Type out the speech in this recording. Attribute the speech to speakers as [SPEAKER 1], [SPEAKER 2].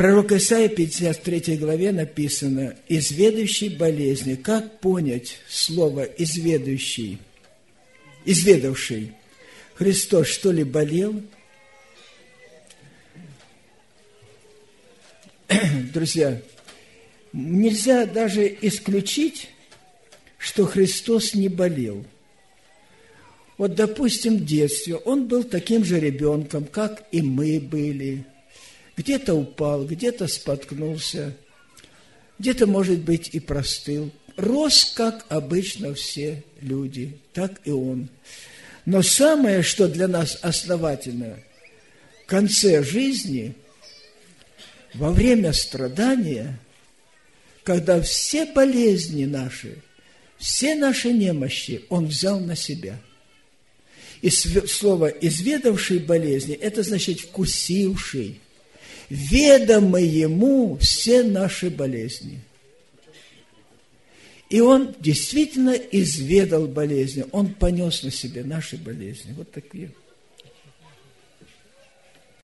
[SPEAKER 1] Пророк Исаия, 53 главе написано: «Изведающий болезни». Как понять слово «изведающий»? Изведавший. Христос что ли болел? Друзья, нельзя даже исключить, что Христос не болел. Вот, допустим, в детстве он был таким же ребенком, как и мы были. Где-то упал, где-то споткнулся, где-то, может быть, и простыл. Рос, как обычно все люди, так и он. Но самое, что для нас основательно, в конце жизни, во время страдания, когда все болезни наши, все наши немощи он взял на себя. И слово «изведавший болезни» – это значит «вкусивший», ведомы ему все наши болезни. И он действительно изведал болезни, он понес на себе наши болезни. Вот такие.